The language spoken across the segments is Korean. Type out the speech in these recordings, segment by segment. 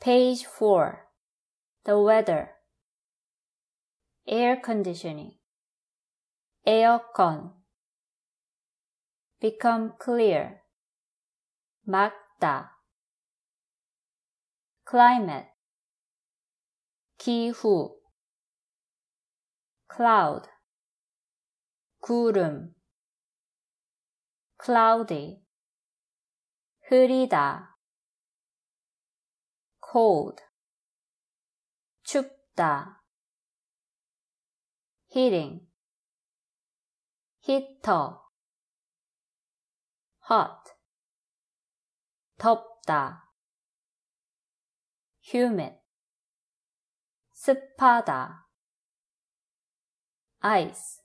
Page 4. The weather. Air conditioning. 에어컨. Become clear. 맑다. Climate. 기후. Cloud. 구름. Cloudy. 흐리다. Cold. 춥다. Heating. 히터. Hot. 덥다. Humid. 습하다. Ice.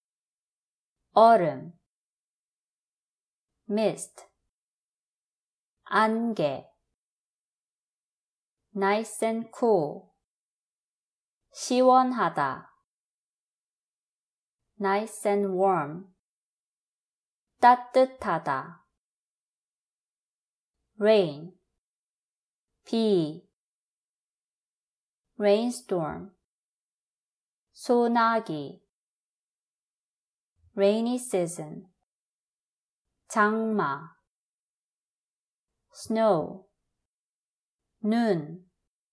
얼음. Mist. 안개. Nice and cool. 시원하다. Nice and warm. 따뜻하다. Rain. 비. Rainstorm. 소나기. Rainy season. 장마. Snow. 눈.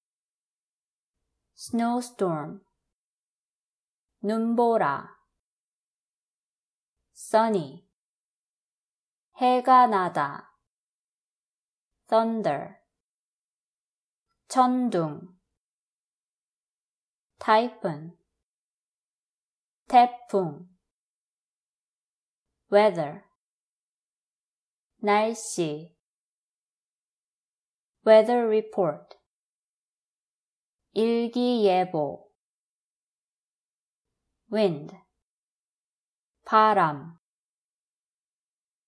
Snowstorm. 눈보라. Sunny. 해가 나다. Thunder. 천둥. Typhoon. 태풍. Weather. 날씨. Weather report. 일기예보. Wind. 바람.